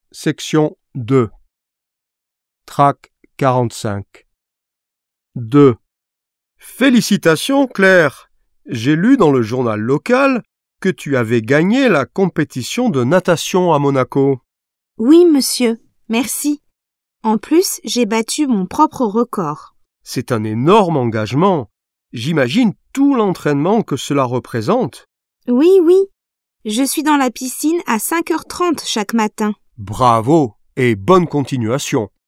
Section 2. Trac 45. 2. Félicitations, Claire. J'ai lu dans le journal local que tu avais gagné la compétition de natation à Monaco. Oui, monsieur, merci. En plus, j'ai battu mon propre record. C'est un énorme engagement. J'imagine tout l'entraînement que cela représente. Oui. Je suis dans la piscine à 5h30 chaque matin. Bravo et bonne continuation.